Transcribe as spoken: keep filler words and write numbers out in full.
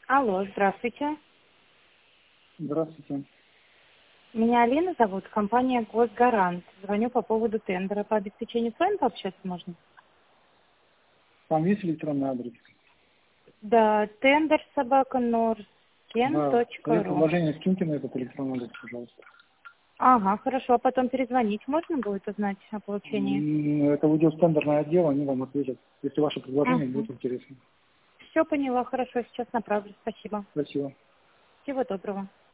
Алло, здравствуйте. Здравствуйте. Меня Алина зовут, компания «Госгарант». Звоню по поводу тендера по обеспечению. С вами пообщаться можно? Там есть электронный адрес? Да, тендер собака норкен Да. точка Свои ру. предложения скиньте на этот электронный адрес, пожалуйста. Ага, хорошо. А потом перезвонить можно будет узнать о получении? М, Это уйдет в тендерное отдел, они вам ответят, если ваше предложение Угу. будет интересно. Все поняла, хорошо, сейчас направлю. Спасибо. Спасибо. Всего доброго.